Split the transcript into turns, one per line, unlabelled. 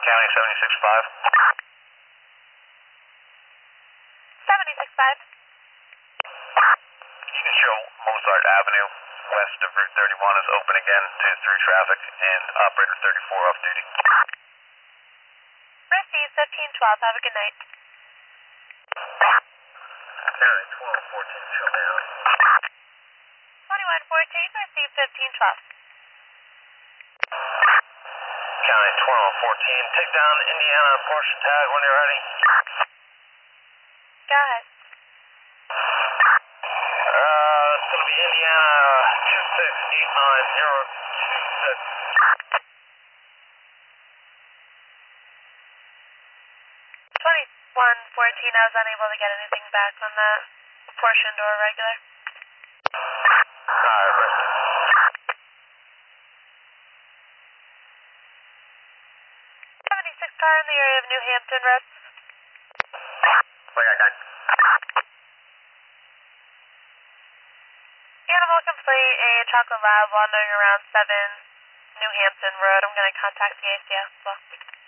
County 76.5.
76.5.
You can show Mozart Avenue west of Route 31 is open again to through traffic and operator 34 off duty.
Received 1512. Have a good night.
County 1214, show down.
2114. Received 1512.
County 1214, take down Indiana portion tag when you're ready.
Go ahead.
It's going to be Indiana 2689026.
2114. I was unable to get anything back on that portioned or regular.
Alright, rest.
76 car in the area of New Hampton Road. Animal complete, a chocolate lab wandering around 7 New Hampton Road. I'm going to contact the ACS as well.